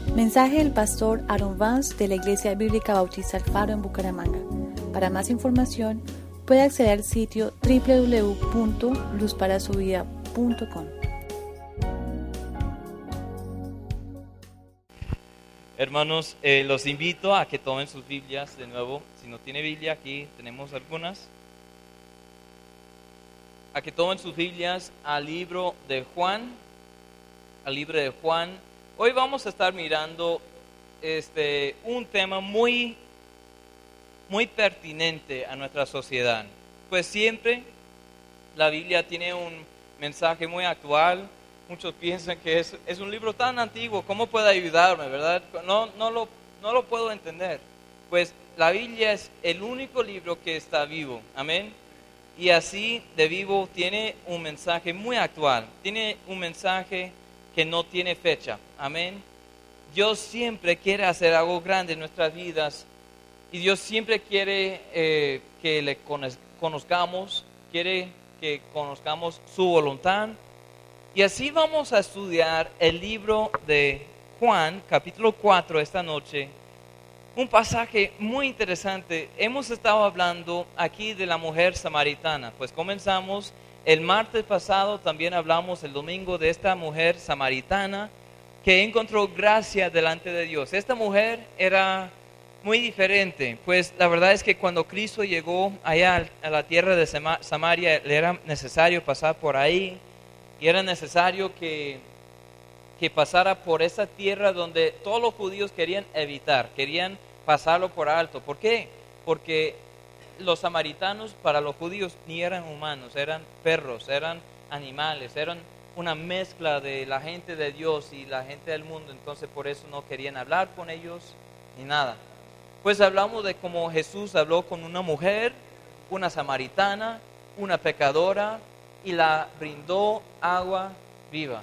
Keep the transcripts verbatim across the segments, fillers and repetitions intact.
Mensaje del pastor Aaron Vance de la Iglesia Bíblica Bautista El Faro en Bucaramanga. Para más información, puede acceder al sitio doble u doble u doble u punto luz para su vida punto com. Hermanos, eh, los invito a que tomen sus Biblias de nuevo. Si no tiene Biblia, aquí tenemos algunas. A que tomen sus Biblias al libro de Juan, al libro de Juan. Hoy vamos a estar mirando este, un tema muy, muy pertinente a nuestra sociedad. Pues siempre la Biblia tiene un mensaje muy actual. Muchos piensan que es, es un libro tan antiguo, ¿cómo puede ayudarme, verdad? No, no, lo, no lo puedo entender. Pues la Biblia es el único libro que está vivo, amén. Y así de vivo tiene un mensaje muy actual, tiene un mensaje que no tiene fecha, amén. Dios siempre quiere hacer algo grande en nuestras vidas y Dios siempre quiere eh, que le conozcamos, quiere que conozcamos su voluntad. Y así vamos a estudiar el libro de Juan, capítulo cuatro, esta noche. Un pasaje muy interesante. Hemos estado hablando aquí de la mujer samaritana. Pues comenzamos el martes pasado, también hablamos el domingo de esta mujer samaritana que encontró gracia delante de Dios. Esta mujer era muy diferente. Pues la verdad es que cuando Cristo llegó allá a la tierra de Samaria, le era necesario pasar por ahí. Y era necesario que, que pasara por esa tierra donde todos los judíos querían evitar, querían pasarlo por alto. ¿Por qué? Porque los samaritanos para los judíos ni eran humanos, eran perros, eran animales, eran una mezcla de la gente de Dios y la gente del mundo. Entonces por eso no querían hablar con ellos ni nada. Pues hablamos de cómo Jesús habló con una mujer, una samaritana, una pecadora, y la brindó agua viva.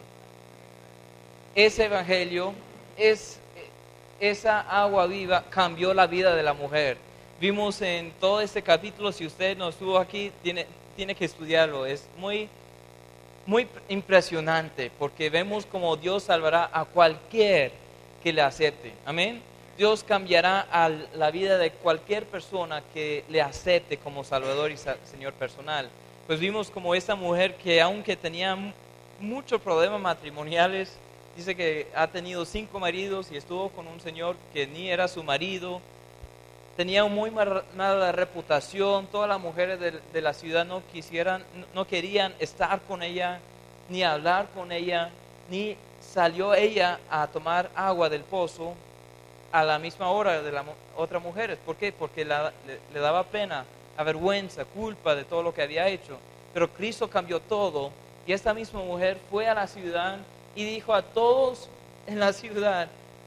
Ese evangelio, es, esa agua viva cambió la vida de la mujer. Vimos en todo este capítulo, si usted no estuvo aquí, tiene, tiene que estudiarlo. Es muy, muy impresionante porque vemos como Dios salvará a cualquier que le acepte. Amén. Dios cambiará a la vida de cualquier persona que le acepte como Salvador y Señor personal. Pues vimos como esta mujer que aunque tenía muchos problemas matrimoniales, dice que ha tenido cinco maridos y estuvo con un señor que ni era su marido, tenía muy mala reputación, todas las mujeres de, de la ciudad no quisieran, no querían estar con ella, ni hablar con ella, ni salió ella a tomar agua del pozo a la misma hora de las otras mujeres. ¿Por qué? Porque la, le, le daba pena, vergüenza, culpa de todo lo que había hecho. Pero Cristo cambió todo y esta misma mujer fue a la ciudad y dijo a todos en la ciudad: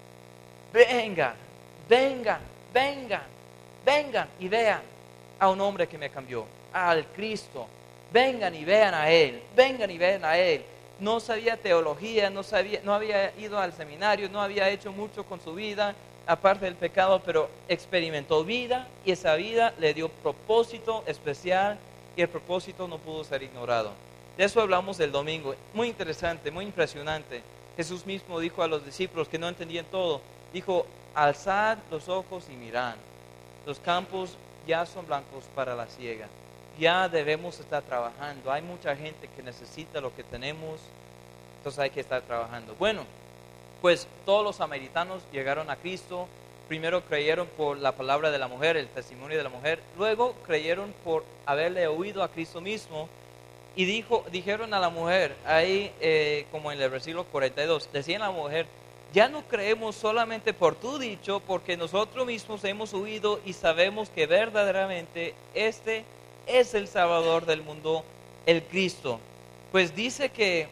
vengan, vengan, vengan, vengan y vean a un hombre que me cambió, al Cristo. Vengan y vean a Él, vengan y vean a Él. No sabía teología, no, sabía, no había ido al seminario, no había hecho mucho con su vida, aparte del pecado, pero experimentó vida y esa vida le dio propósito especial y el propósito no pudo ser ignorado. De eso hablamos el domingo. Muy interesante, muy impresionante. Jesús mismo dijo a los discípulos que no entendían todo, dijo: alzad los ojos y mirad, los campos ya son blancos para la siega. Ya debemos estar trabajando. Hay mucha gente que necesita lo que tenemos, entonces hay que estar trabajando. Bueno, pues todos los samaritanos llegaron a Cristo. Primero creyeron por la palabra de la mujer, el testimonio de la mujer. Luego creyeron por haberle oído a Cristo mismo. Y dijo, dijeron a la mujer, ahí eh, como en el versículo cuarenta y dos, decían a la mujer: ya no creemos solamente por tu dicho, porque nosotros mismos hemos oído y sabemos que verdaderamente este es el Salvador del mundo, el Cristo. Pues dice que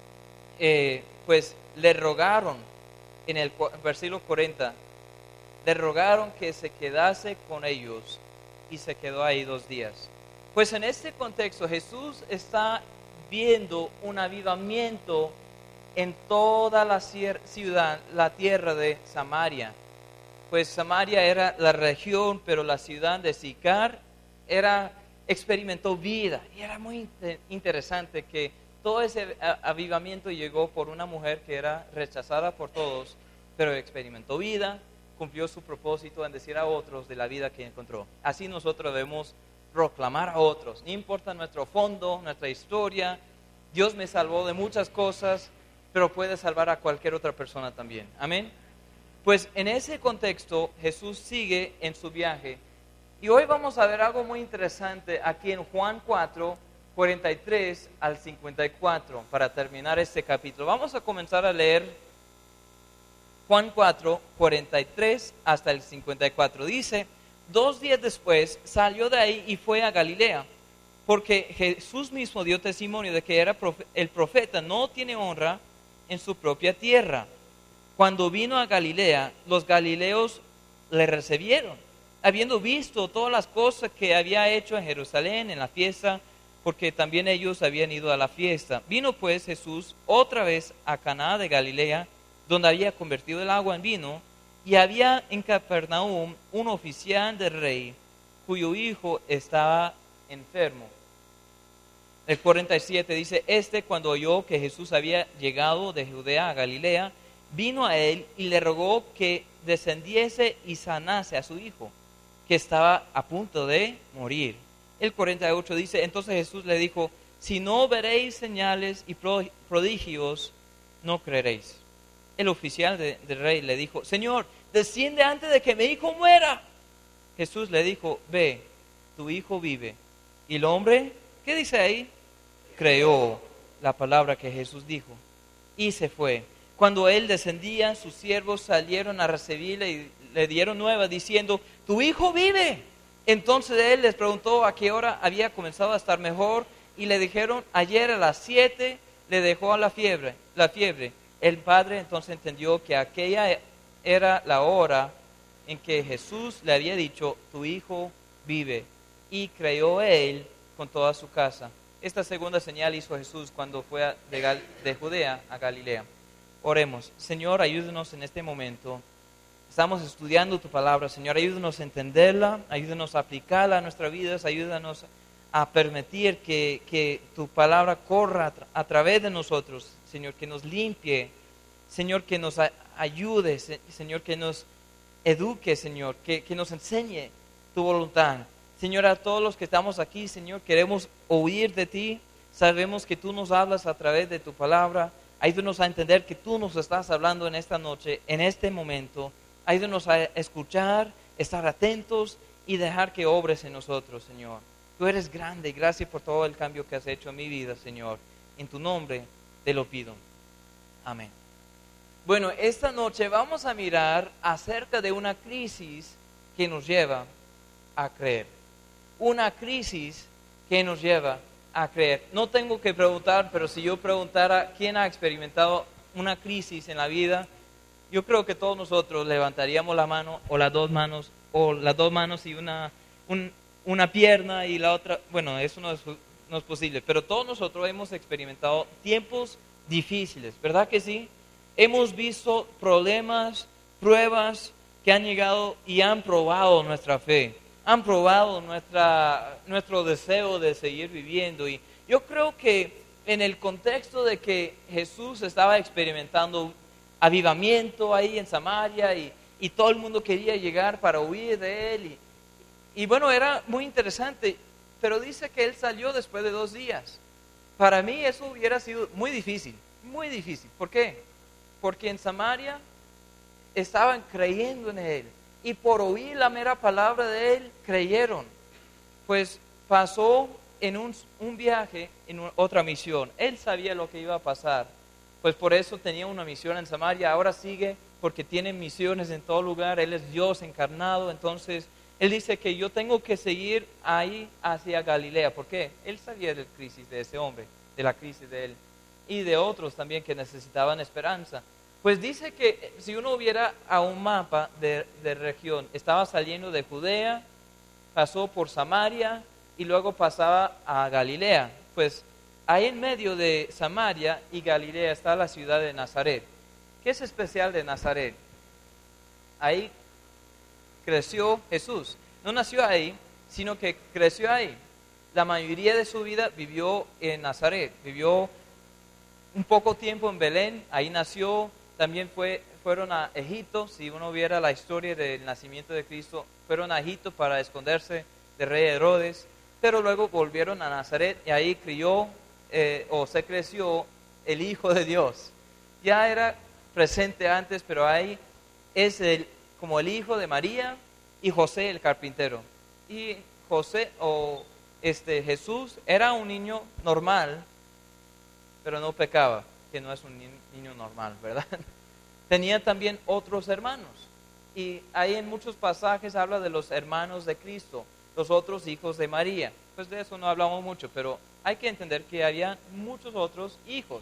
eh, pues le rogaron en el versículo cuarenta, le rogaron que se quedase con ellos y se quedó ahí dos días. Pues en este contexto Jesús está viendo un avivamiento en toda la ciudad, la tierra de Samaria. Pues Samaria era la región, pero la ciudad de Sicar era, experimentó vida. Y era muy interesante que todo ese avivamiento llegó por una mujer que era rechazada por todos pero experimentó vida, cumplió su propósito en decir a otros de la vida que encontró. Así nosotros debemos proclamar a otros, no importa nuestro fondo, nuestra historia. Dios me salvó de muchas cosas, pero puede salvar a cualquier otra persona también. Amén. Pues en ese contexto Jesús sigue en su viaje. Y hoy vamos a ver algo muy interesante aquí en Juan cuatro, cuarenta y tres al cincuenta y cuatro, para terminar este capítulo. Vamos a comenzar a leer Juan cuatro, cuarenta y tres hasta el cincuenta y cuatro. Dice: dos días después salió de ahí y fue a Galilea, porque Jesús mismo dio testimonio de que era profe- el profeta no tiene honra en su propia tierra. Cuando vino a Galilea, los galileos le recibieron, habiendo visto todas las cosas que había hecho en Jerusalén en la fiesta, porque también ellos habían ido a la fiesta. Vino pues Jesús otra vez a Caná de Galilea, donde había convertido el agua en vino, y había en Capernaum un oficial del rey, cuyo hijo estaba enfermo. El cuarenta y siete dice: este, cuando oyó que Jesús había llegado de Judea a Galilea, vino a él y le rogó que descendiese y sanase a su hijo, que estaba a punto de morir. El cuarenta y ocho dice: entonces Jesús le dijo: si no veréis señales y prodigios, no creeréis. El oficial de, del rey le dijo: Señor, desciende antes de que mi hijo muera. Jesús le dijo: ve, tu hijo vive. Y el hombre, ¿qué dice ahí? Creyó la palabra que Jesús dijo y se fue. Cuando él descendía, sus siervos salieron a recibirle y le dieron nueva diciendo: tu hijo vive. Entonces él les preguntó a qué hora había comenzado a estar mejor, y le dijeron: ayer a las siete le dejó a la fiebre, la fiebre. El padre entonces entendió que aquella era la hora en que Jesús le había dicho: tu hijo vive, y creyó él con toda su casa. Esta segunda señal hizo Jesús cuando fue de, Gal- de Judea a Galilea. Oremos. Señor, ayúdenos en este momento. Estamos estudiando tu palabra, Señor. Ayúdanos a entenderla, ayúdanos a aplicarla a nuestras vidas, ayúdanos a permitir que, que tu palabra corra a, tra- a través de nosotros, Señor, que nos limpie, Señor, que nos a- ayude, se- Señor, que nos eduque, Señor, que, que nos enseñe tu voluntad. Señor, a todos los que estamos aquí, Señor, queremos oír de ti. Sabemos que tú nos hablas a través de tu palabra. Ayúdanos a entender que tú nos estás hablando en esta noche, en este momento. Ayúdanos a escuchar, estar atentos y dejar que obres en nosotros, Señor. Tú eres grande y gracias por todo el cambio que has hecho en mi vida, Señor. En tu nombre te lo pido. Amén. Bueno, esta noche vamos a mirar acerca de una crisis que nos lleva a creer. Una crisis que nos lleva a creer. No tengo que preguntar, pero si yo preguntara quién ha experimentado una crisis en la vida, yo creo que todos nosotros levantaríamos la mano, o las dos manos, o las dos manos y una, un, una pierna y la otra. Bueno, eso no es, no es posible, pero todos nosotros hemos experimentado tiempos difíciles, ¿verdad que sí? Hemos visto problemas, pruebas que han llegado y han probado nuestra fe, han probado nuestra, nuestro deseo de seguir viviendo. Y yo creo que en el contexto de que Jesús estaba experimentando avivamiento ahí en Samaria y, y todo el mundo quería llegar para huir de él. Y, y bueno, era muy interesante, pero dice que él salió después de dos días. Para mí eso hubiera sido muy difícil, muy difícil. ¿Por qué? Porque en Samaria estaban creyendo en él y por oír la mera palabra de él creyeron. Pues pasó en un, un viaje, en una, otra misión. Él sabía lo que iba a pasar. Pues por eso tenía una misión en Samaria. Ahora sigue porque tiene misiones en todo lugar. Él es Dios encarnado. Entonces él dice que yo tengo que seguir ahí hacia Galilea. ¿Por qué? Él sabía de la crisis de ese hombre, de la crisis de él y de otros también que necesitaban esperanza. Pues dice que si uno viera a un mapa de, de región, estaba saliendo de Judea, pasó por Samaria y luego pasaba a Galilea. Pues ahí en medio de Samaria y Galilea está la ciudad de Nazaret. ¿Qué es especial de Nazaret? Ahí creció Jesús. No nació ahí, sino que creció ahí. La mayoría de su vida vivió en Nazaret, vivió un poco tiempo en Belén, ahí nació. También fue, fueron a Egipto. Si uno viera la historia del nacimiento de Cristo, fueron a Egipto para esconderse del rey Herodes, pero luego volvieron a Nazaret y ahí crió eh, o se creció el Hijo de Dios. Ya era presente antes, pero ahí es el, como el hijo de María y José el carpintero. Y José o este Jesús era un niño normal, pero no pecaba, que no es un niño normal, ¿verdad? Tenía también otros hermanos. Y ahí en muchos pasajes habla de los hermanos de Cristo, los otros hijos de María. Pues de eso no hablamos mucho, pero hay que entender que había muchos otros hijos.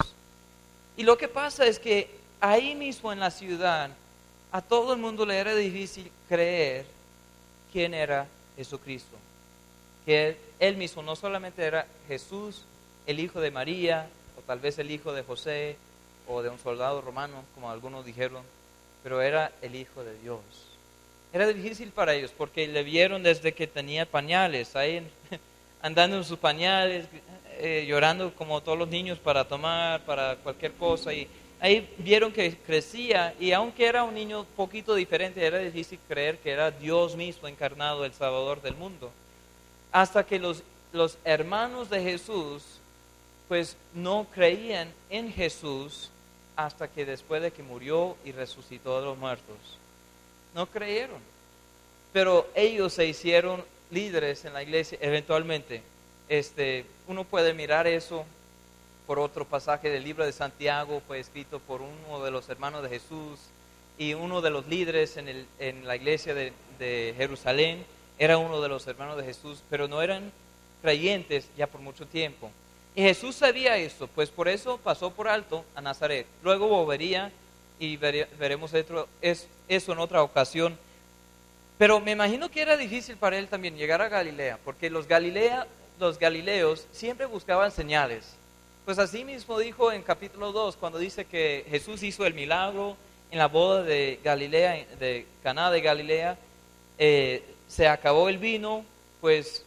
Y lo que pasa es que ahí mismo en la ciudad, a todo el mundo le era difícil creer quién era Jesucristo. Que él, él mismo no solamente era Jesús, el hijo de María, o tal vez el hijo de José, o de un soldado romano, como algunos dijeron, pero era el Hijo de Dios. Era difícil para ellos porque le vieron desde que tenía pañales, ahí andando en sus pañales, eh, llorando como todos los niños para tomar, para cualquier cosa, y ahí vieron que crecía, y aunque era un niño poquito diferente, era difícil creer que era Dios mismo encarnado, el Salvador del mundo. Hasta que los, los hermanos de Jesús, pues no creían en Jesús hasta que después de que murió y resucitó de los muertos. No creyeron. Pero ellos se hicieron líderes en la iglesia eventualmente. Este, uno puede mirar eso por otro pasaje del libro de Santiago, fue escrito por uno de los hermanos de Jesús, y uno de los líderes en, el, en la iglesia de, de Jerusalén era uno de los hermanos de Jesús, pero no eran creyentes ya por mucho tiempo. Y Jesús sabía esto, pues por eso pasó por alto a Nazaret. Luego volvería y vere, veremos otro, es, eso en otra ocasión. Pero me imagino que era difícil para él también llegar a Galilea, porque los, Galilea, los galileos siempre buscaban señales. Pues así mismo dijo en capítulo dos, cuando dice que Jesús hizo el milagro en la boda de Galilea, de Caná de Galilea, eh, se acabó el vino, pues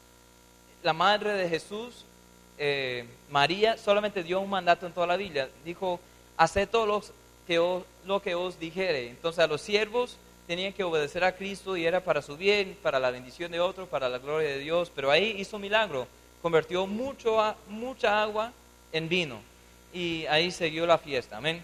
la madre de Jesús, eh, María, solamente dio un mandato en toda la Biblia. Dijo, haced todo lo que, os, lo que os dijere. Entonces a los siervos tenían que obedecer a Cristo y era para su bien, para la bendición de otros, para la gloria de Dios. Pero ahí hizo milagro, convirtió mucho a, mucha agua en vino y ahí siguió la fiesta. Amén.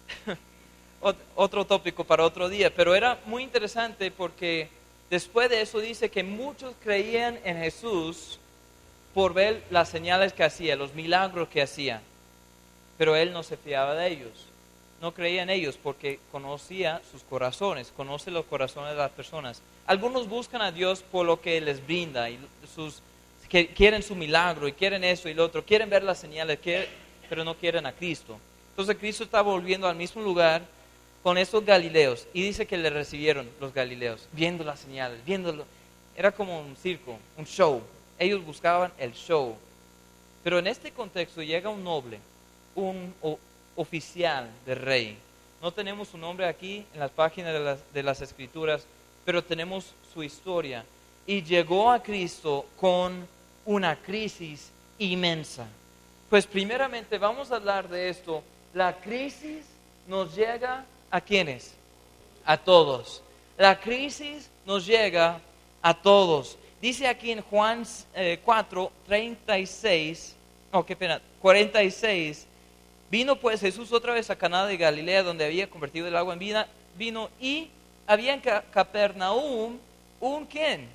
Otro tópico para otro día, pero era muy interesante porque después de eso dice que muchos creían en Jesús por ver las señales que hacía, los milagros que hacía, pero él no se fiaba de ellos, no creía en ellos porque conocía sus corazones, conoce los corazones de las personas. Algunos buscan a Dios por lo que les brinda y sus, que quieren su milagro y quieren eso y lo otro, quieren ver las señales, quieren, pero no quieren a Cristo. Entonces Cristo está volviendo al mismo lugar con esos galileos y dice que le recibieron los galileos, viendo las señales, viéndolo. Era como un circo, un show. Ellos buscaban el show. Pero en este contexto llega un noble, un o, oficial del rey. No tenemos su nombre aquí en las páginas de las, de las Escrituras, pero tenemos su historia. Y llegó a Cristo con una crisis inmensa. Pues primeramente vamos a hablar de esto. La crisis nos llega ¿a quiénes? A todos. La crisis nos llega a todos. Dice aquí en Juan eh, cuatro, treinta y seis, no, qué pena, cuarenta y seis, vino pues Jesús otra vez a Caná de Galilea, donde había convertido el agua en vino, vino y había en Capernaum un ¿quién?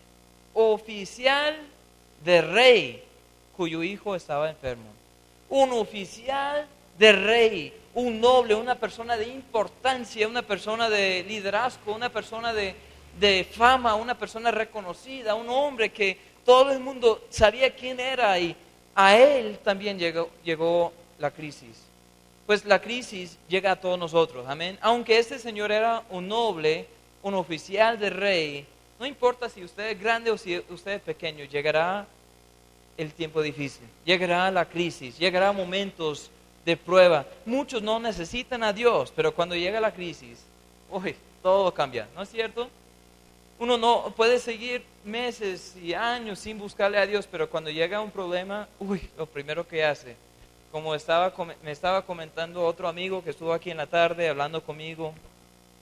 Oficial de rey, cuyo hijo estaba enfermo. Un oficial de rey, un noble, una persona de importancia, una persona de liderazgo, una persona de, de fama, una persona reconocida, un hombre que todo el mundo sabía quién era, y a él también llegó, llegó la crisis. Pues la crisis llega a todos nosotros, amén. Aunque este señor era un noble, un oficial de rey, no importa si usted es grande o si usted es pequeño, llegará el tiempo difícil, llegará la crisis, llegará momentos de prueba. Muchos no necesitan a Dios, pero cuando llega la crisis, uy, todo cambia, ¿no es cierto? Uno no puede seguir meses y años sin buscarle a Dios, pero cuando llega un problema, uy, lo primero que hace, como estaba, me estaba comentando otro amigo que estuvo aquí en la tarde hablando conmigo,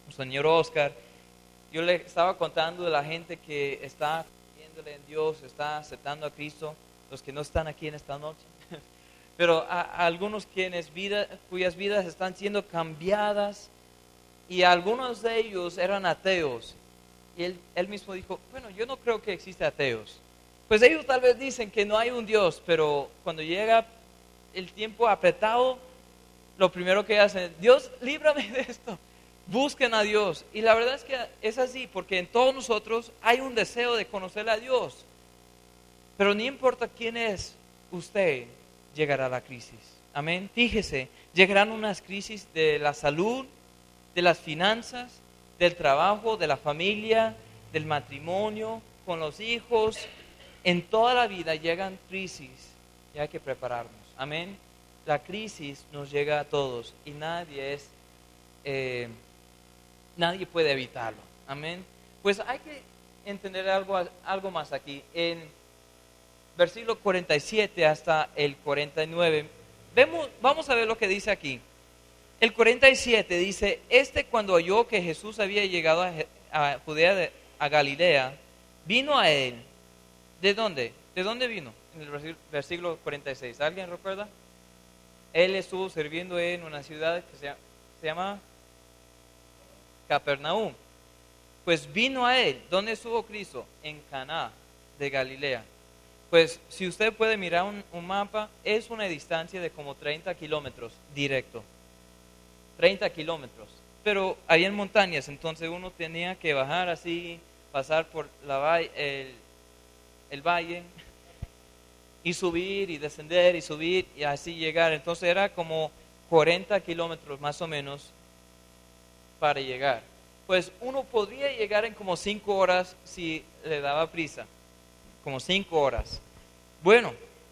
Señor Oscar, yo le estaba contando de la gente que está creyéndole en Dios, está aceptando a Cristo, los que no están aquí en esta noche, pero a, a algunos quienes vida, cuyas vidas están siendo cambiadas, y algunos de ellos eran ateos, y él, él mismo dijo, bueno, yo no creo que exista ateos. Pues ellos tal vez dicen que no hay un Dios, pero cuando llega el tiempo apretado, lo primero que hacen, Dios, líbrame de esto. Busquen a Dios. Y la verdad es que es así, porque en todos nosotros hay un deseo de conocer a Dios. Pero no importa quién es usted, llegará a la crisis. Amén. Fíjese, llegarán unas crisis de la salud, de las finanzas, del trabajo, de la familia, del matrimonio, con los hijos. En toda la vida llegan crisis y hay que prepararnos. Amén. La crisis nos llega a todos y nadie es... Eh, Nadie puede evitarlo. Amén. Pues hay que entender algo, algo más aquí. En versículo cuarenta y siete hasta el cuarenta y nueve, vemos, vamos a ver lo que dice aquí. El cuarenta y siete dice, este cuando oyó que Jesús había llegado a, a Judea, de, a Galilea, vino a él. ¿De dónde? ¿De dónde vino? En el versículo cuarenta y seis. ¿Alguien recuerda? Él estuvo sirviendo en una ciudad que se llama... Se llama Capernaum. Pues vino a él. ¿Dónde estuvo Cristo? En Caná de Galilea. Pues si usted puede mirar un, un mapa, es una distancia de como treinta kilómetros directo. treinta kilómetros. Pero hay en montañas, entonces uno tenía que bajar así, pasar por la, el, el valle y subir y descender y subir y así llegar. Entonces era como cuarenta kilómetros más o menos para llegar. Pues uno podría llegar en como cinco horas si le daba prisa, como cinco horas. Bueno,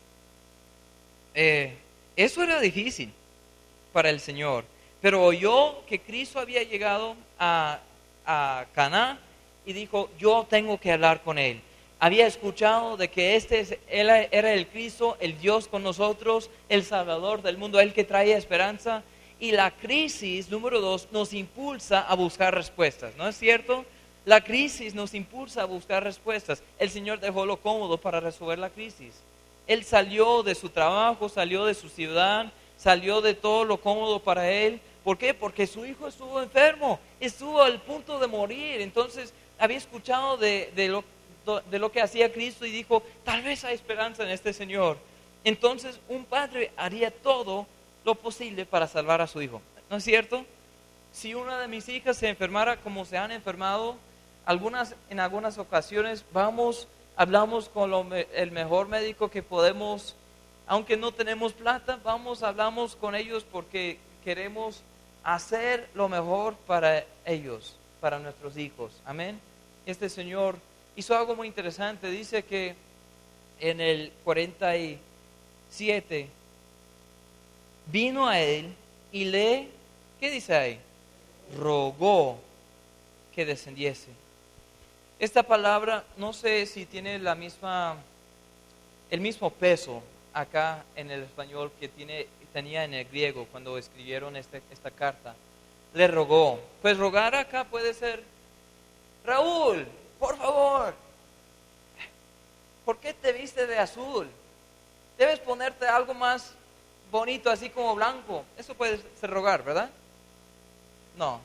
eh, eso era difícil para el Señor, pero oyó que Cristo había llegado a, a Caná y dijo, yo tengo que hablar con él. Había escuchado de que este es, él era el Cristo, el Dios con nosotros, el Salvador del mundo, el que trae esperanza. Y la crisis, número dos, nos impulsa a buscar respuestas, ¿no es cierto? La crisis nos impulsa a buscar respuestas. El Señor dejó lo cómodo para resolver la crisis. Él salió de su trabajo, salió de su ciudad, salió de todo lo cómodo para él. ¿Por qué? Porque su hijo estuvo enfermo, estuvo al punto de morir. Entonces había escuchado de, de, lo, de lo que hacía Cristo y dijo, tal vez hay esperanza en este Señor. Entonces un padre haría todo lo posible para salvar a su hijo, ¿no es cierto? Si una de mis hijas se enfermara como se han enfermado, algunas, en algunas ocasiones vamos, hablamos con lo, el mejor médico que podemos, aunque no tenemos plata, vamos, hablamos con ellos porque queremos hacer lo mejor para ellos, para nuestros hijos, amén. Este Señor hizo algo muy interesante, dice que en el cuarenta y siete, vino a él y le, ¿qué dice ahí? Rogó que descendiese. Esta palabra no sé si tiene la misma, el mismo peso acá en el español que tiene, tenía en el griego cuando escribieron este, esta carta. Le rogó. Pues rogar acá puede ser, Raúl, por favor, ¿por qué te viste de azul? Debes ponerte algo más bonito, así como blanco. Eso puede ser rogar, ¿verdad? No.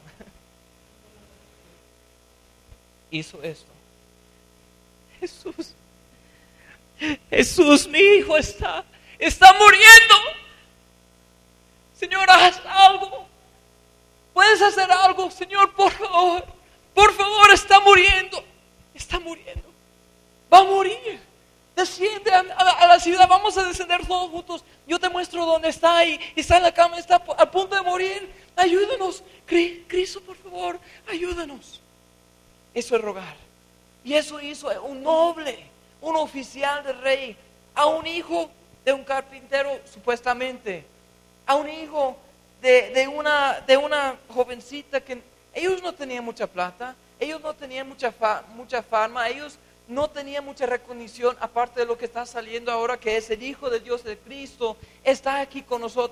Hizo esto. Jesús, Jesús, mi hijo está, está muriendo. Señor, haz algo. Puedes hacer algo, Señor, por favor. Por favor, está muriendo. Está muriendo. Va a morir. Desciende a, a, a la ciudad, vamos a descender todos juntos. Yo te muestro dónde está y, y está en la cama, está a punto de morir. Ayúdanos, Cristo, por favor, ayúdanos. Eso es rogar. Y eso hizo un noble, un oficial del rey, a un hijo de un carpintero, supuestamente, a un hijo de, de, una, de una jovencita que ellos no tenían mucha plata, ellos no tenían mucha, fa, mucha fama, ellos no tenía mucha recognición, aparte de lo que está saliendo ahora, que es el Hijo de Dios, de Cristo, está aquí con nosotros.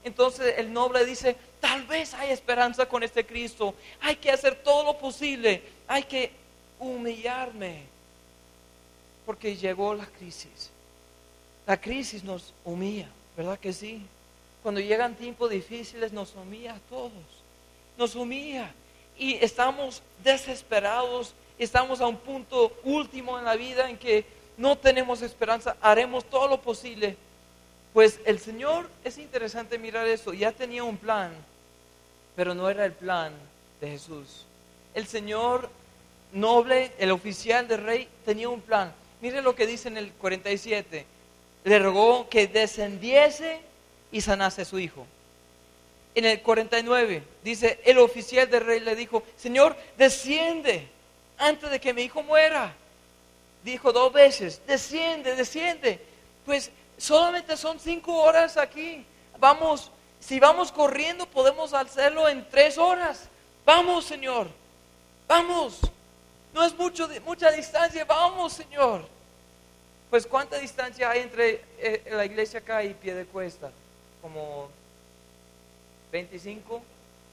Entonces el noble dice, tal vez hay esperanza con este Cristo, hay que hacer todo lo posible, hay que humillarme, porque llegó la crisis. La crisis nos humilla, ¿verdad que sí? Cuando llegan tiempos difíciles nos humilla a todos, nos humilla y estamos desesperados, estamos a un punto último en la vida en que no tenemos esperanza, haremos todo lo posible. Pues el Señor, es interesante mirar eso, ya tenía un plan, pero no era el plan de Jesús. El Señor noble, el oficial del rey, tenía un plan. Mire lo que dice en el cuarenta y siete. Le rogó que descendiese y sanase a su hijo. En el cuarenta y nueve dice, el oficial del rey le dijo, Señor, desciende antes de que mi hijo muera. Dijo dos veces, desciende, desciende. Pues solamente son cinco horas aquí. Vamos, si vamos corriendo podemos hacerlo en tres horas. Vamos, Señor, vamos. No es mucho, mucha distancia, vamos, Señor. Pues ¿cuánta distancia hay entre eh, la iglesia acá y Piedecuesta? Como veinticinco,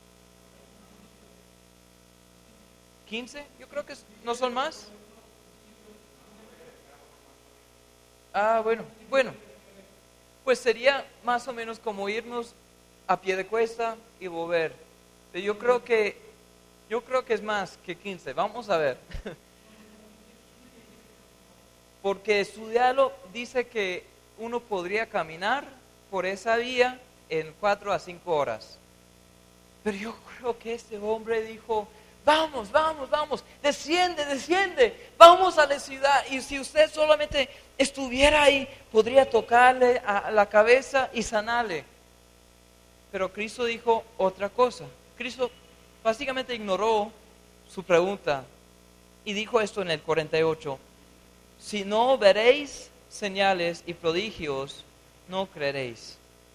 quince, yo creo que no son más. Ah, bueno, bueno, pues sería más o menos como irnos a Piedecuesta y volver. Pero yo creo que, yo creo que es más que quince, vamos a ver. Porque estudiarlo dice que uno podría caminar por esa vía en cuatro a cinco horas. Pero yo creo que este hombre dijo, vamos, vamos, vamos, desciende, desciende, vamos a la ciudad. Y si usted solamente estuviera ahí, podría tocarle a la cabeza y sanarle. Pero Cristo dijo otra cosa. Cristo básicamente ignoró su pregunta y dijo esto en el cuarenta y ocho. Si no veréis señales y prodigios, no creeréis.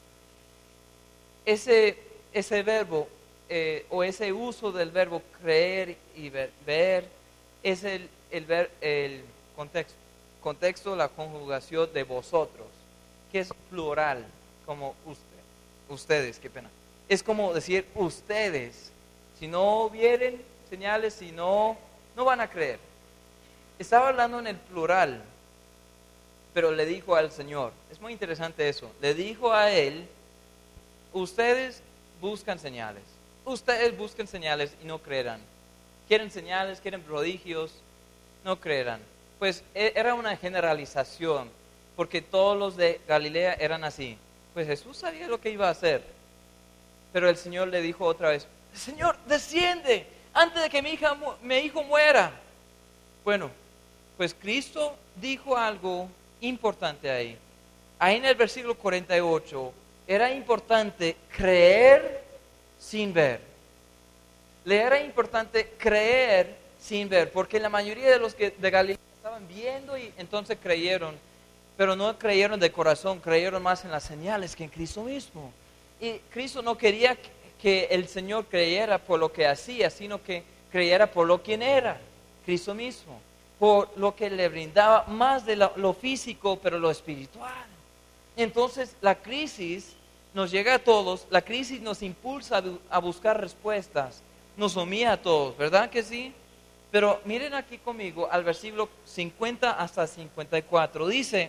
Ese, ese verbo, eh, o ese uso del verbo creer y ver, ver es el, el, ver, el contexto, contexto, la conjugación de vosotros, que es plural, como usted, ustedes, qué pena. Es como decir ustedes, si no vieren señales, si no, no van a creer. Estaba hablando en el plural, pero le dijo al Señor, es muy interesante eso, le dijo a él, ustedes buscan señales, ustedes buscan señales y no creerán. Quieren señales, quieren prodigios, no creerán. Pues era una generalización, porque todos los de Galilea eran así. Pues Jesús sabía lo que iba a hacer, pero el Señor le dijo otra vez, Señor, desciende antes de que mi, hija, mi hijo muera. Bueno, pues Cristo dijo algo importante ahí. Ahí en el versículo cuarenta y ocho, era importante creer sin ver. Le era importante creer sin ver, porque la mayoría de los que de Galilea estaban viendo y entonces creyeron, pero no creyeron de corazón, creyeron más en las señales que en Cristo mismo. Y Cristo no quería que el Señor creyera por lo que hacía, sino que creyera por lo quien era, Cristo mismo, por lo que le brindaba más de lo, lo físico, pero lo espiritual. Entonces la crisis nos llega a todos, la crisis nos impulsa a buscar respuestas, nos humilla a todos, ¿verdad que sí? Pero miren aquí conmigo al versículo cincuenta hasta cincuenta y cuatro, dice,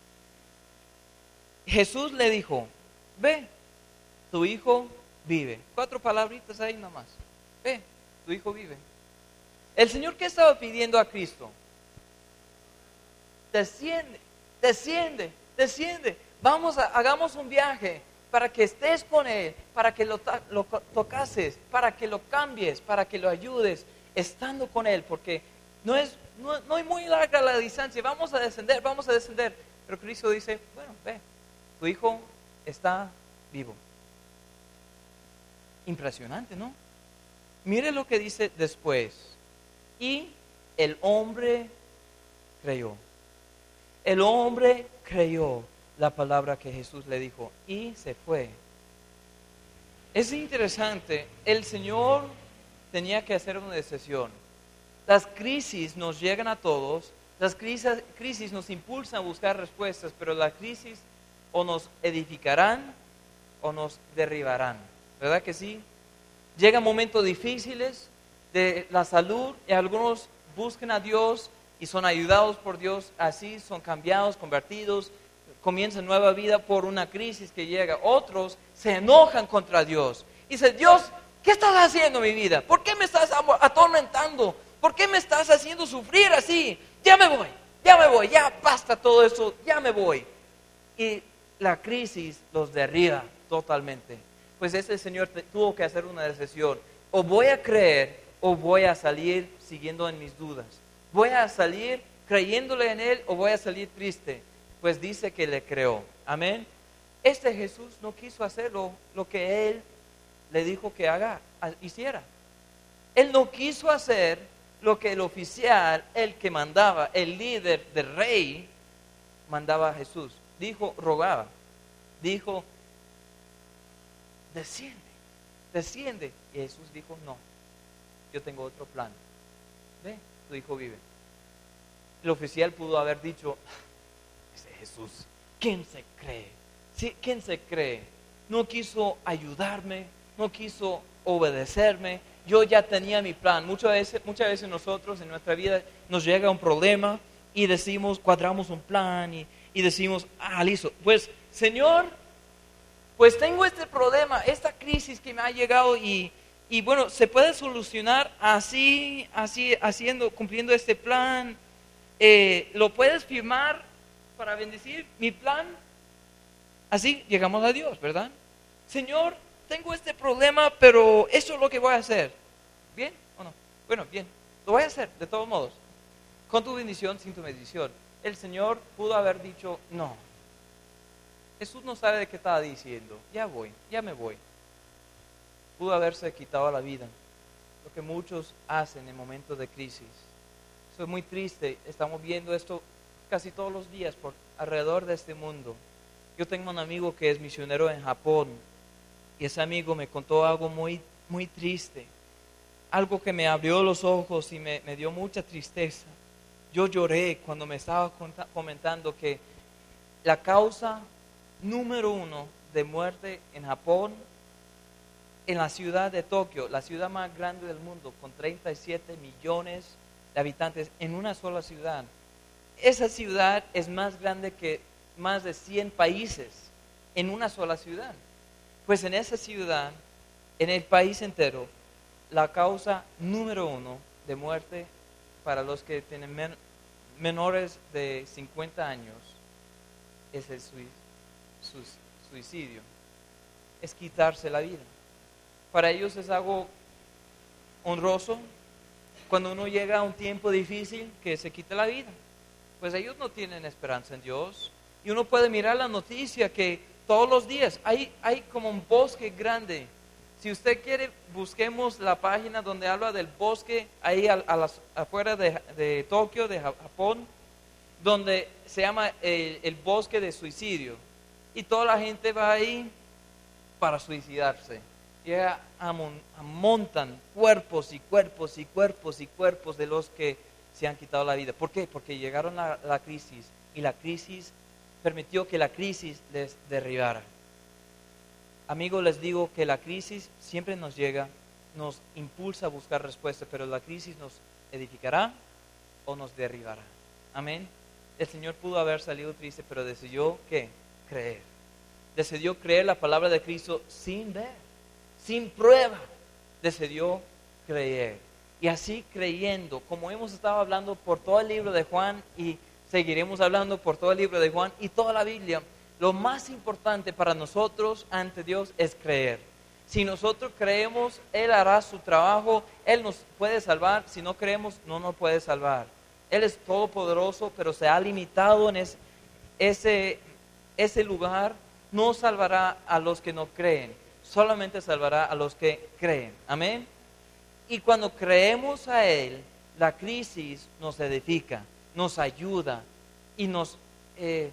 Jesús le dijo, ve, tu hijo vive. Cuatro palabritas ahí nomás, ve, tu hijo vive. El Señor, ¿qué estaba pidiendo a Cristo? Desciende, desciende, desciende. Vamos, a, hagamos un viaje para que estés con Él, para que lo, lo tocases, para que lo cambies, para que lo ayudes, estando con Él, porque no es, no, no es muy larga la distancia. Vamos a descender, vamos a descender. Pero Cristo dice, bueno, ve, tu hijo está vivo. Impresionante, ¿no? Mire lo que dice después. Y el hombre creyó. El hombre creyó la palabra que Jesús le dijo y se fue. Es interesante, el Señor tenía que hacer una decisión. Las crisis nos llegan a todos, las crisis, crisis nos impulsan a buscar respuestas, pero las crisis o nos edificarán o nos derribarán. ¿Verdad que sí? Llegan momentos difíciles de la salud y algunos buscan a Dios y son ayudados por Dios, así son cambiados, convertidos, comienzan nueva vida por una crisis que llega. Otros se enojan contra Dios y dicen, Dios, ¿qué estás haciendo en mi vida? ¿Por qué me estás atormentando? ¿Por qué me estás haciendo sufrir así? Ya me voy, ya me voy, ya basta todo eso, ya me voy. Y la crisis los derriba totalmente. Pues este Señor tuvo que hacer una decisión. O voy a creer o voy a salir siguiendo en mis dudas. Voy a salir creyéndole en Él o voy a salir triste. Pues dice que le creó. Amén. Este Jesús no quiso hacer lo, lo que Él le dijo que haga, hiciera. Él no quiso hacer lo que el oficial, el que mandaba, el líder del rey, mandaba a Jesús. Dijo, rogaba. Dijo, desciende, desciende. Y Jesús dijo, no, yo tengo otro plan. Ve, tu hijo vive. El oficial pudo haber dicho, ese Jesús, ¿quién se cree? ¿Sí? ¿Quién se cree? No quiso ayudarme, no quiso obedecerme. Yo ya tenía mi plan. Muchas veces, muchas veces nosotros en nuestra vida nos llega un problema y decimos, cuadramos un plan y, y decimos, ah, listo. Pues, Señor, pues tengo este problema, esta crisis que me ha llegado y, y bueno, se puede solucionar así, así, haciendo, cumpliendo este plan. Eh, ¿Lo puedes firmar para bendecir mi plan? Así llegamos a Dios, ¿verdad? Señor, tengo este problema, pero eso es lo que voy a hacer. ¿Bien o no? Bueno, bien, lo voy a hacer de todos modos. Con tu bendición, sin tu bendición. El Señor pudo haber dicho, no. Jesús no sabe de qué estaba diciendo. Ya voy, ya me voy. Pudo haberse quitado la vida. Lo que muchos hacen en momentos de crisis. Eso es muy triste. Estamos viendo esto casi todos los días por alrededor de este mundo. Yo tengo un amigo que es misionero en Japón. Y ese amigo me contó algo muy, muy triste. Algo que me abrió los ojos y me, me dio mucha tristeza. Yo lloré cuando me estaba comentando que la causa número uno de muerte en Japón, en la ciudad de Tokio, la ciudad más grande del mundo, con treinta y siete millones de habitantes en una sola ciudad. Esa ciudad es más grande que más de cien países en una sola ciudad. Pues en esa ciudad, en el país entero, la causa número uno de muerte para los que tienen men- menores de cincuenta años es el suicidio, es quitarse la vida. Para ellos es algo honroso cuando uno llega a un tiempo difícil que se quita la vida. Pues ellos no tienen esperanza en Dios. Y uno puede mirar la noticia que todos los días hay, hay como un bosque grande. Si usted quiere, busquemos la página donde habla del bosque ahí a, a las, afuera de, de Tokio, de Japón, donde se llama el, el bosque de suicidio. Y toda la gente va ahí para suicidarse. Y amontan cuerpos y cuerpos y cuerpos y cuerpos de los que se han quitado la vida. ¿Por qué? Porque llegaron a la crisis y la crisis permitió que la crisis les derribara. Amigos, les digo que la crisis siempre nos llega, nos impulsa a buscar respuestas, pero la crisis nos edificará o nos derribará. Amén. El Señor pudo haber salido triste, pero decidió ¿qué? Creer. Decidió creer la palabra de Cristo sin ver, sin prueba. Decidió creer. Y así creyendo, como hemos estado hablando por todo el libro de Juan y seguiremos hablando por todo el libro de Juan y toda la Biblia, lo más importante para nosotros ante Dios es creer. Si nosotros creemos, Él hará su trabajo, Él nos puede salvar. Si no creemos, no nos puede salvar. Él es todopoderoso, pero se ha limitado en ese, ese, ese lugar. No salvará a los que no creen, solamente salvará a los que creen. Amén. Y cuando creemos a Él, la crisis nos edifica, nos ayuda y nos, eh,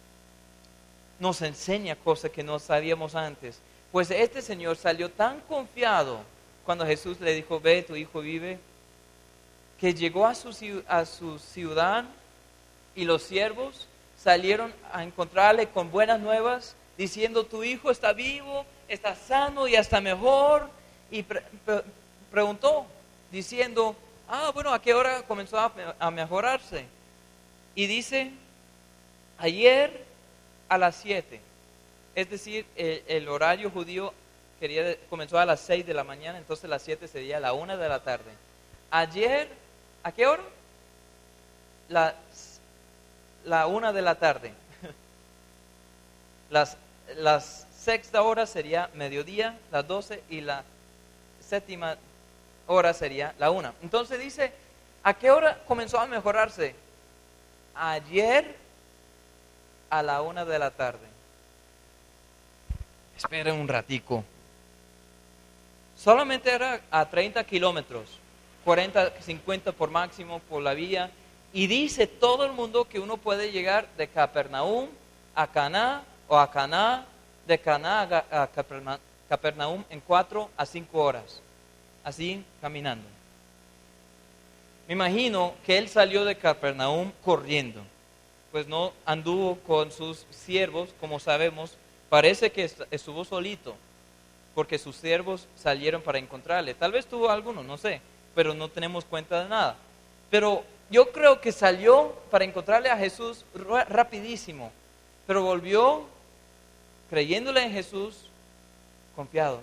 nos enseña cosas que no sabíamos antes. Pues este Señor salió tan confiado cuando Jesús le dijo, ve, tu hijo vive, que llegó a su, a su ciudad y los siervos salieron a encontrarle con buenas nuevas, diciendo, tu hijo está vivo, está sano y hasta mejor. Y pre- pre- preguntó, diciendo, ah, bueno, ¿a qué hora comenzó a, a mejorarse? Y dice, ayer a las siete. Es decir, el, el horario judío quería, comenzó a las seis de la mañana, entonces las siete sería la una de la tarde. Ayer, ¿a qué hora? La, la una de la tarde. Las, las sexta hora sería mediodía, las doce, y la séptima hora sería la una. Entonces dice, ¿a qué hora comenzó a mejorarse? Ayer a la una de la tarde. Esperen un ratico. Solamente era a treinta kilómetros, cuarenta, cincuenta por máximo por la vía. Y dice todo el mundo que uno puede llegar de Capernaum a Caná, o a Caná, de Caná a Caperna- Capernaum en cuatro a cinco horas, así caminando. Me imagino que él salió de Capernaum corriendo, pues no anduvo con sus siervos, como sabemos. Parece que estuvo solito, porque sus siervos salieron para encontrarle. Tal vez tuvo alguno, no sé, pero no tenemos cuenta de nada. Pero yo creo que salió para encontrarle a Jesús rapidísimo, pero volvió creyéndole en Jesús, confiado.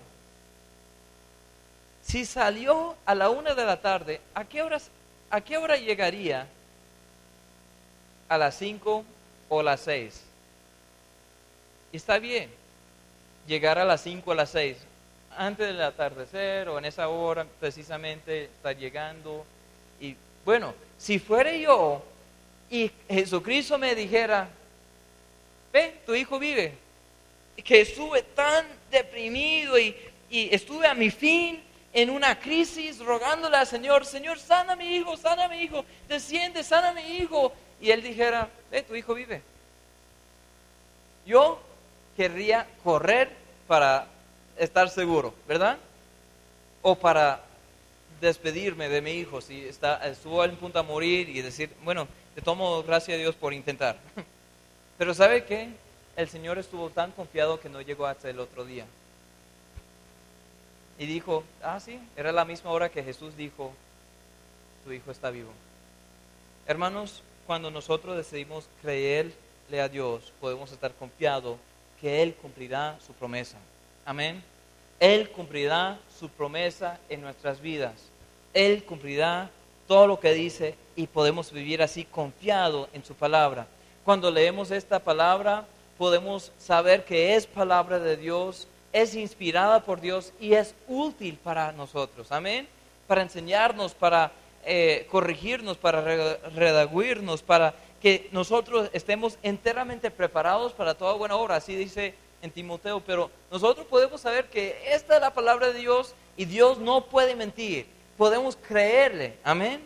Si salió a la una de la tarde, ¿a qué horas, a qué hora llegaría? ¿A las cinco o las seis? Está bien llegar a las cinco o a las seis, antes del atardecer o en esa hora precisamente está llegando. Y bueno, si fuera yo y Jesucristo me dijera, ve, tu hijo vive, que estuve tan deprimido y, y estuve a mi fin en una crisis rogándole al Señor, Señor, sana a mi hijo, sana a mi hijo, desciende, sana a mi hijo, y él dijera, ve, tu hijo vive. Yo querría correr para estar seguro, ¿verdad? O para despedirme de mi hijo si está, estuvo en punto a morir y decir, bueno, te tomo gracias a Dios por intentar. Pero ¿sabe qué? El Señor estuvo tan confiado que no llegó hasta el otro día. Y dijo, ah, sí, era la misma hora que Jesús dijo, tu hijo está vivo. Hermanos, cuando nosotros decidimos creerle a Dios, podemos estar confiados que Él cumplirá su promesa. Amén. Él cumplirá su promesa en nuestras vidas. Él cumplirá todo lo que dice y podemos vivir así confiado en su palabra. Cuando leemos esta palabra, podemos saber que es palabra de Dios, es inspirada por Dios y es útil para nosotros. Amén. Para enseñarnos, para eh, corregirnos, para redarguirnos, para que nosotros estemos enteramente preparados para toda buena obra. Así dice en Timoteo, pero nosotros podemos saber que esta es la palabra de Dios y Dios no puede mentir. Podemos creerle. Amén.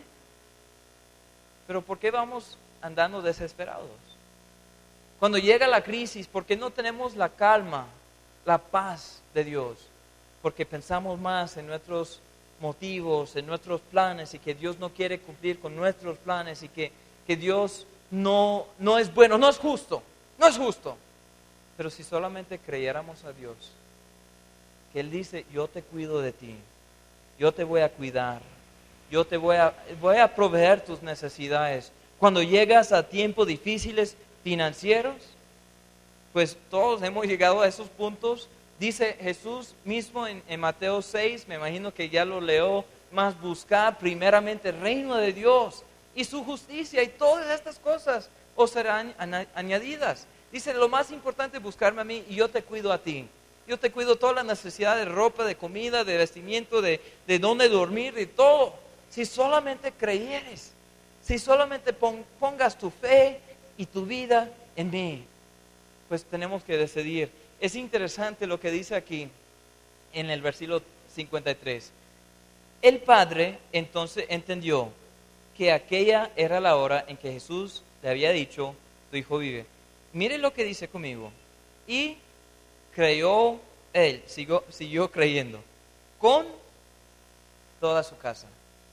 Pero ¿por qué vamos andando desesperados? Cuando llega la crisis, ¿por qué no tenemos la calma, la paz de Dios? Porque pensamos más en nuestros motivos, en nuestros planes, y que Dios no quiere cumplir con nuestros planes, y que, que Dios no, no es bueno, no es justo, no es justo. Pero si solamente creyéramos a Dios, que Él dice, yo te cuido de ti, yo te voy a cuidar, yo te voy a, voy a proveer tus necesidades. Cuando llegas a tiempos difíciles financieros, pues todos hemos llegado a esos puntos. Dice Jesús mismo en, en Mateo seis, me imagino que ya lo leo, más buscar primeramente el reino de Dios y su justicia, y todas estas cosas os serán añadidas. Dice, lo más importante es buscarme a mí y yo te cuido a ti. Yo te cuido toda la necesidad de ropa, de comida, de vestimiento, de, de dónde dormir, de todo. Si solamente creyeres, si solamente pon, pongas tu fe y tu vida en mí, pues tenemos que decidir. Es interesante lo que dice aquí en el versículo cincuenta y tres. El padre entonces entendió que aquella era la hora en que Jesús le había dicho, tu hijo vive. Mire lo que dice conmigo. Y creyó él, siguió, siguió creyendo, con toda su casa.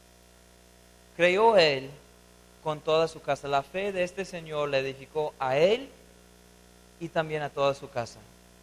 Creyó él con toda su casa. La fe de este Señor le edificó a él y también a toda su casa.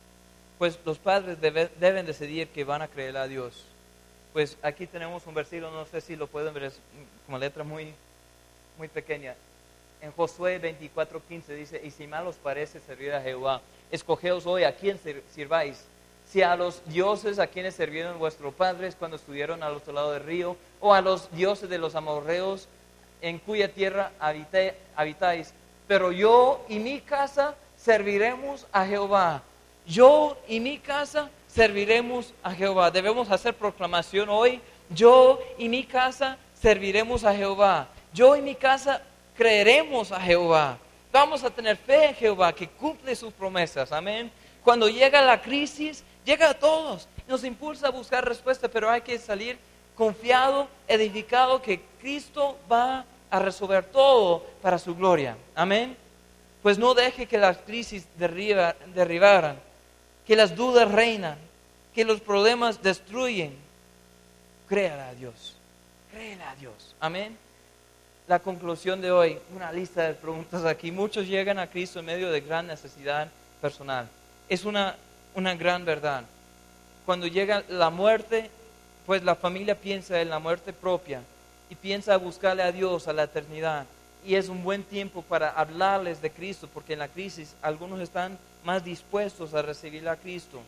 pues los padres debe, deben decidir que van a creer a Dios. Pues aquí tenemos un versículo, no sé si lo pueden ver, es como letra muy, muy pequeña. En Josué veinticuatro quince dice, y si mal os parece servir a Jehová, escogeos hoy a quién sirváis. Si a los dioses a quienes sirvieron vuestros padres cuando estuvieron al otro lado del río, o a los dioses de los amorreos en cuya tierra habité, habitáis. Pero yo y mi casa serviremos a Jehová. Yo y mi casa serviremos a Jehová. Debemos hacer proclamación hoy. Yo y mi casa serviremos a Jehová. Yo y mi casa creeremos a Jehová. Vamos a tener fe en Jehová que cumple sus promesas. Amén. Cuando llega la crisis, llega a todos. Nos impulsa a buscar respuesta, pero hay que salir confiado, edificado que Cristo va a resolver todo para su gloria. Amén. Pues no deje que las crisis derriba, derribaran, que las dudas reinan, que los problemas destruyen. Créale a Dios. Créele a Dios. Amén. La conclusión de hoy, una lista de preguntas aquí. Muchos llegan a Cristo en medio de gran necesidad personal. Es una, una gran verdad. Cuando llega la muerte, pues la familia piensa en la muerte propia y piensa a buscarle a Dios, a la eternidad. Y es un buen tiempo para hablarles de Cristo, porque en la crisis algunos están más dispuestos a recibir a Cristo.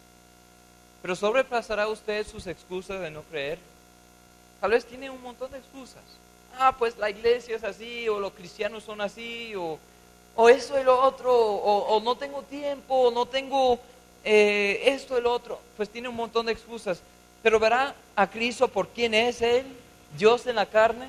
Pero sobrepasará usted sus excusas de no creer. Tal vez tiene un montón de excusas. Ah, pues la iglesia es así, o los cristianos son así, o, o eso y lo otro, o, o no tengo tiempo, o no tengo eh, esto y lo otro. Pues tiene un montón de excusas. Pero verá a Cristo por quién es Él, Dios en la carne.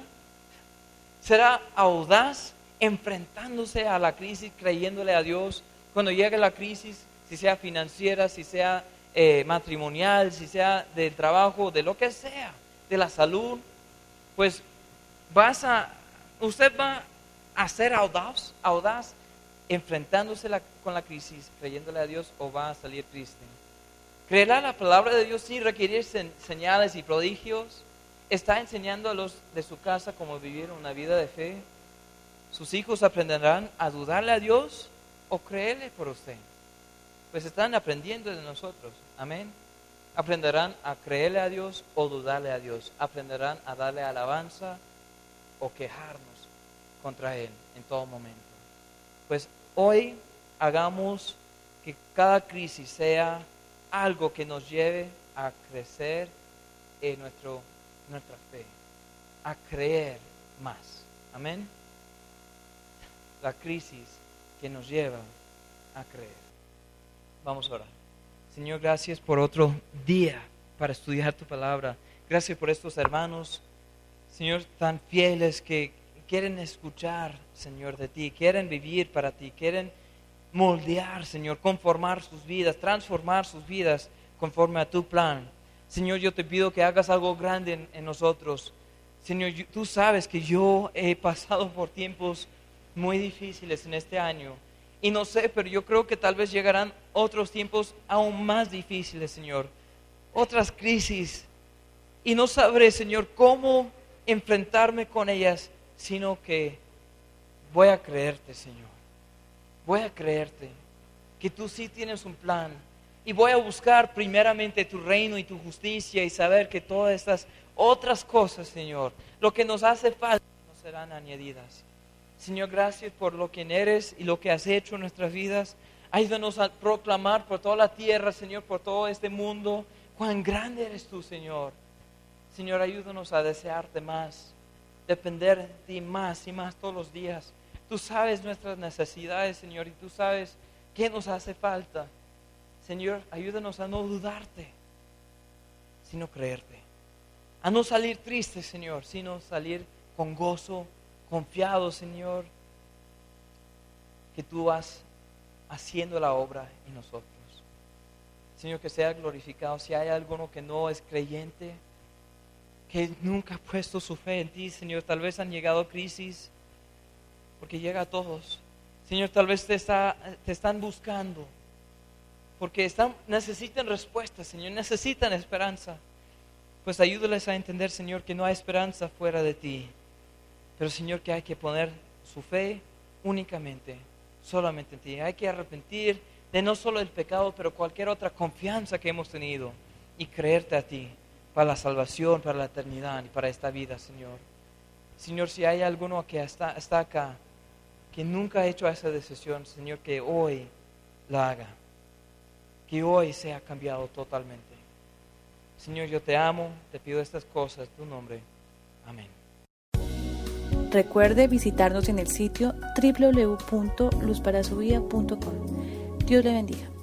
Será audaz enfrentándose a la crisis, creyéndole a Dios. Cuando llegue la crisis, si sea financiera, si sea eh, matrimonial, si sea del trabajo, de lo que sea, de la salud, pues vas a, usted va a ser audaz, audaz enfrentándose la, con la crisis, creyéndole a Dios, o va a salir triste. ¿Creerá la palabra de Dios sin requerir sen, señales y prodigios? ¿Está enseñando a los de su casa cómo vivir una vida de fe? ¿Sus hijos aprenderán a dudarle a Dios o creerle por usted? Pues están aprendiendo de nosotros. Amén. Aprenderán a creerle a Dios o dudarle a Dios. Aprenderán a darle alabanza o quejarnos contra Él en todo momento. Pues hoy hagamos que cada crisis sea algo que nos lleve a crecer en nuestro, nuestra fe, a creer más. Amén. La crisis que nos lleva a creer. Vamos a orar. Señor, gracias por otro día para estudiar tu palabra. Gracias por estos hermanos, Señor, tan fieles que quieren escuchar, Señor, de ti, quieren vivir para ti, quieren moldear, Señor, conformar sus vidas, transformar sus vidas conforme a tu plan. Señor, yo te pido que hagas algo grande en, en nosotros. Señor, yo, tú sabes que yo he pasado por tiempos muy difíciles en este año. Y no sé, pero yo creo que tal vez llegarán otros tiempos aún más difíciles, Señor. Otras crisis. Y no sabré, Señor, cómo enfrentarme con ellas, sino que voy a creerte, Señor. Voy a creerte que tú sí tienes un plan. Y voy a buscar primeramente tu reino y tu justicia y saber que todas estas otras cosas, Señor, lo que nos hace falta, nos serán añadidas. Señor, gracias por lo que eres y lo que has hecho en nuestras vidas. Ayúdanos a proclamar por toda la tierra, Señor, por todo este mundo, cuán grande eres tú, Señor. Señor, ayúdanos a desearte más, depender de ti más y más todos los días. Tú sabes nuestras necesidades, Señor, y tú sabes qué nos hace falta. Señor, ayúdanos a no dudarte, sino creerte. A no salir tristes, Señor, sino salir con gozo, confiado, Señor, que tú vas haciendo la obra en nosotros. Señor, que sea glorificado. Si hay alguno que no es creyente, que nunca ha puesto su fe en ti, Señor, tal vez han llegado crisis, porque llega a todos. Señor, tal vez te, está, te están buscando, porque están, necesitan respuestas, Señor, necesitan esperanza. Pues ayúdales a entender, Señor, que no hay esperanza fuera de ti. Pero, Señor, que hay que poner su fe únicamente, solamente en ti. Hay que arrepentir de no solo el pecado, pero cualquier otra confianza que hemos tenido y creerte a ti para la salvación, para la eternidad y para esta vida, Señor. Señor, si hay alguno que está, está acá, que nunca ha hecho esa decisión, Señor, que hoy la haga, que hoy sea cambiado totalmente. Señor, yo te amo, te pido estas cosas en tu nombre. Amén. Recuerde visitarnos en el sitio doble u doble u doble u punto luz para su vida punto com. Dios le bendiga.